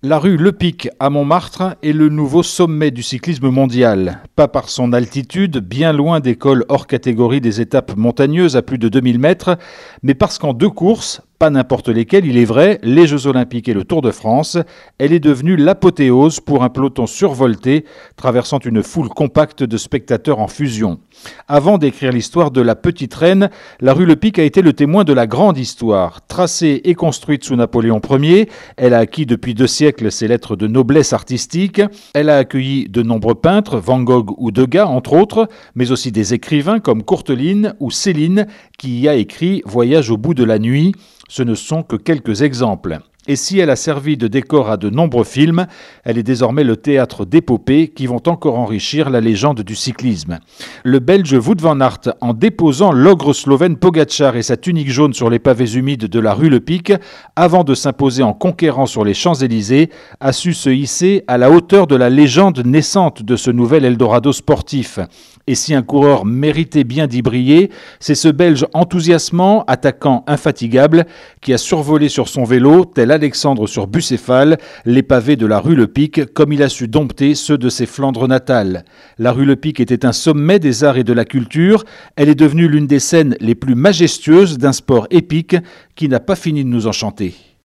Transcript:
La rue Le Pic à Montmartre est le nouveau sommet du cyclisme mondial. Pas par son altitude, bien loin des cols hors catégorie des étapes montagneuses à plus de 2000 mètres, mais parce qu'en deux courses, pas n'importe lesquelles, il est vrai, les Jeux Olympiques et le Tour de France, elle est devenue l'apothéose pour un peloton survolté, traversant une foule compacte de spectateurs en fusion. Avant d'écrire l'histoire de la petite reine, la rue Le Pic a été le témoin de la grande histoire. Tracée et construite sous Napoléon Ier, elle a acquis depuis 2 siècles ses lettres de noblesse artistique. Elle a accueilli de nombreux peintres, Van Gogh ou Degas entre autres, mais aussi des écrivains comme Courteline ou Céline qui y a écrit « Voyage au bout de la nuit ». Ce ne sont que quelques exemples. Et si elle a servi de décor à de nombreux films, elle est désormais le théâtre d'épopées qui vont encore enrichir la légende du cyclisme. Le Belge Wout van Aert, en déposant l'ogre slovène Pogačar et sa tunique jaune sur les pavés humides de la rue Le Pic, avant de s'imposer en conquérant sur les Champs-Élysées, a su se hisser à la hauteur de la légende naissante de ce nouvel Eldorado sportif. Et si un coureur méritait bien d'y briller, c'est ce Belge enthousiasmant, attaquant infatigable, qui a survolé sur son vélo, tel Alexandre sur Bucéphale, les pavés de la rue Le Pic, comme il a su dompter ceux de ses Flandres natales. La rue Le Pic était un sommet des arts et de la culture. Elle est devenue l'une des scènes les plus majestueuses d'un sport épique qui n'a pas fini de nous enchanter.